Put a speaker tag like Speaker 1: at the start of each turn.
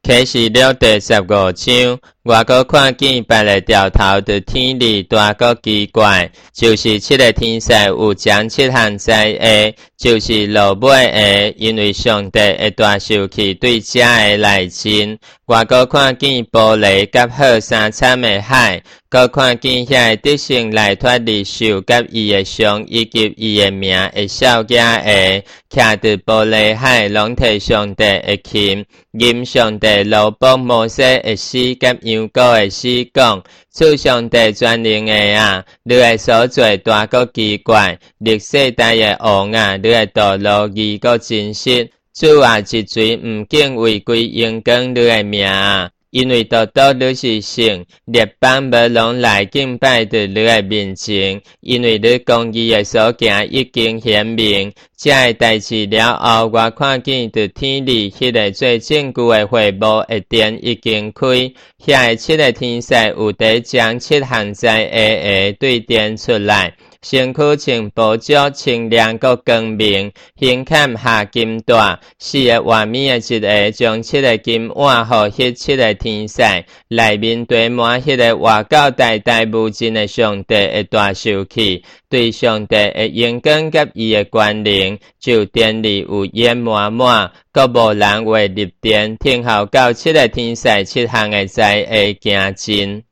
Speaker 1: 启示录第15章，我阁看见别个条头的天理大阁奇怪，就是七个天使有将七项灾厄，就是落尾的，因为上帝会大受气对这个来真。我阁看见玻璃甲好三惨的海，阁看见遐个得胜来脱离受甲伊的伤以及伊的名的少囝的，徛伫玻璃海，拢摕上帝的琴，吟上帝罗邦摩西的诗甲羊羔的诗讲，主上帝全能的啊，你的所做大阁奇怪，历世代的王啊，你的道路义阁真实。主啊，一嘴毋敬违规应光你的名啊，因为道道你是圣，列邦无拢来敬拜伫你的面前，因为你公义的所行已经显明。这个代志了后，我看见伫天里迄个最证据的会幕的殿已经开，遐个七个天使有得将七项灾厄对点出来。身躯穿宝石，清亮阁光明，胸坎下金带，四个画面的一个，将七个金碗互迄七个天使，内面堆满迄个活到代代无尽的上帝的大受气，对上帝的荣光甲伊的权能，就殿里有烟满满，阁无人会入殿，听候到七个天使七项的灾厄行尽。